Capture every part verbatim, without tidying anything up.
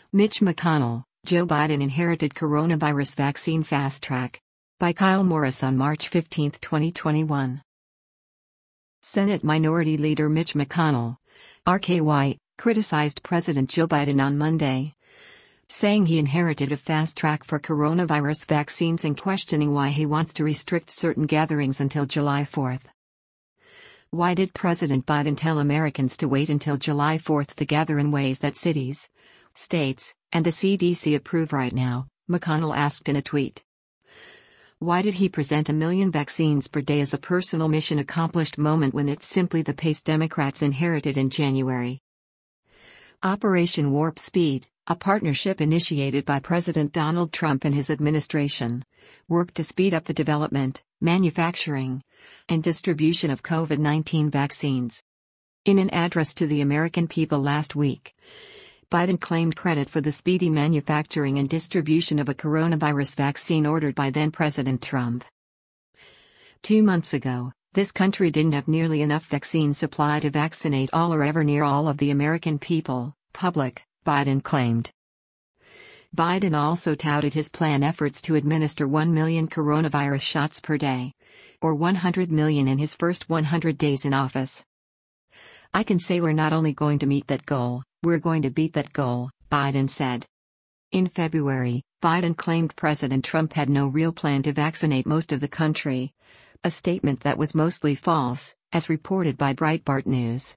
Mitch McConnell, Joe Biden inherited coronavirus vaccine fast track. By Kyle Morris on March fifteenth, twenty twenty-one. Senate Minority Leader Mitch McConnell, R K Y, criticized President Joe Biden on Monday, saying he inherited a fast track for coronavirus vaccines and questioning why he wants to restrict certain gatherings until July fourth. Why did President Biden tell Americans to wait until July fourth to gather in ways that cities, states, and the C D C approve right now? McConnell asked in a tweet. Why did he present a million vaccines per day as a personal mission accomplished moment when it's simply the pace Democrats inherited in January? Operation Warp Speed, a partnership initiated by President Donald Trump and his administration, worked to speed up the development, manufacturing, and distribution of COVID nineteen vaccines. In an address to the American people last week, Biden claimed credit for the speedy manufacturing and distribution of a coronavirus vaccine ordered by then-President Trump. Two months ago, this country didn't have nearly enough vaccine supply to vaccinate all or ever near all of the American people, public, Biden claimed. Biden also touted his planned efforts to administer one million coronavirus shots per day, or one hundred million in his first one hundred days in office. I can say we're not only going to meet that goal, we're going to beat that goal, Biden said. In February, Biden claimed President Trump had no real plan to vaccinate most of the country, a statement that was mostly false, as reported by Breitbart News.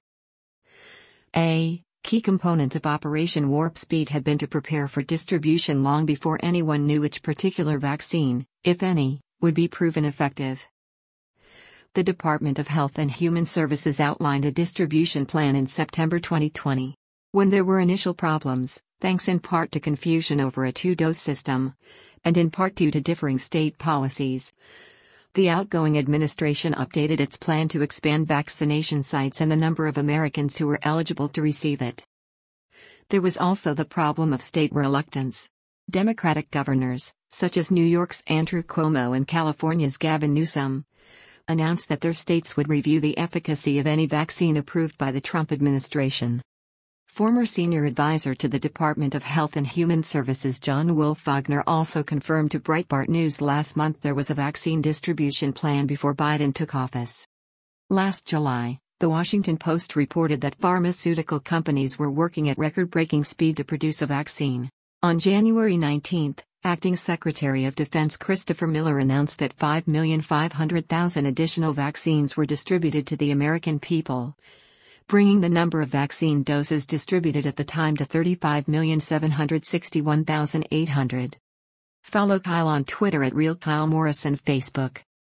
A key component of Operation Warp Speed had been to prepare for distribution long before anyone knew which particular vaccine, if any, would be proven effective. The Department of Health and Human Services outlined a distribution plan in September twenty twenty. When there were initial problems, thanks in part to confusion over a two-dose system, and in part due to differing state policies, the outgoing administration updated its plan to expand vaccination sites and the number of Americans who were eligible to receive it. There was also the problem of state reluctance. Democratic governors, such as New York's Andrew Cuomo and California's Gavin Newsom, announced that their states would review the efficacy of any vaccine approved by the Trump administration. Former senior advisor to the Department of Health and Human Services John Wolf Wagner also confirmed to Breitbart News last month there was a vaccine distribution plan before Biden took office. Last July, The Washington Post reported that pharmaceutical companies were working at record-breaking speed to produce a vaccine. On January nineteenth, Acting Secretary of Defense Christopher Miller announced that five million five hundred thousand additional vaccines were distributed to the American people, bringing the number of vaccine doses distributed at the time to thirty-five million seven hundred sixty-one thousand eight hundred. Follow Kyle on Twitter at Real Kyle Morris and Facebook.